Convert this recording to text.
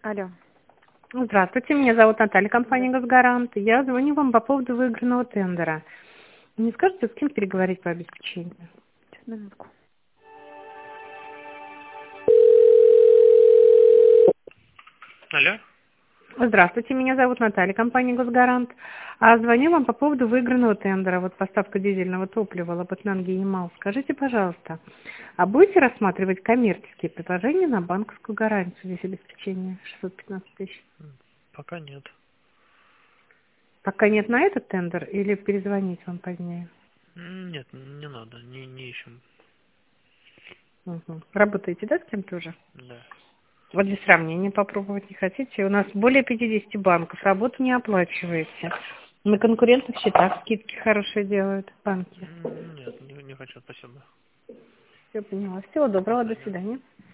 Алло. Здравствуйте, меня зовут Наталья, компания «Газгарант». Я звоню вам по поводу выигранного тендера. Не скажете, с кем переговорить по обеспечению? Сейчас, минутку. Алло? Здравствуйте, меня зовут Наталья, компания «Газгарант». А звоню вам по поводу выигранного тендера. Вот поставка дизельного топлива Лабытнанги и Ямал. Скажите, пожалуйста, а будете рассматривать коммерческие предложения на банковскую гарантию здесь обеспечения 615 тысяч? Пока нет. Пока нет на этот тендер или перезвонить вам позднее? Нет, не надо, не ищем. Угу. Работаете, да, с кем-то уже? Да. Вот для сравнения попробовать не хотите? У нас более 50 банков, работу не оплачиваете. На конкурентных счетах скидки хорошие делают банки. Нет, не хочу, спасибо. Все поняла. Всего До доброго, до свидания. свидания.